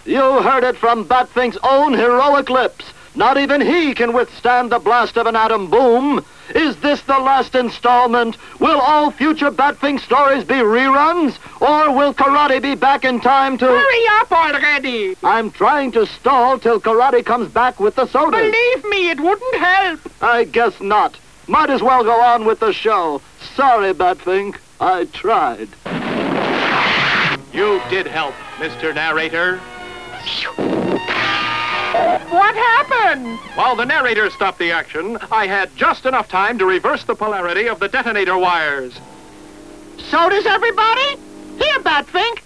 You heard it from Batfink's own heroic lips. Not even he can withstand the blast of an atom boom. Is this the last installment? Will all future Batfink stories be reruns? Or will Karate be back in time to... Hurry up already! I'm trying to stall till Karate comes back with the sodas. Believe me, it wouldn't help. I guess not. Might as well go on with the show. Sorry, Batfink. I tried. You did help, Mr. Narrator. What happened? While the narrator stopped the action, I had just enough time to reverse the polarity of the detonator wires. So does everybody? Here, Batfink.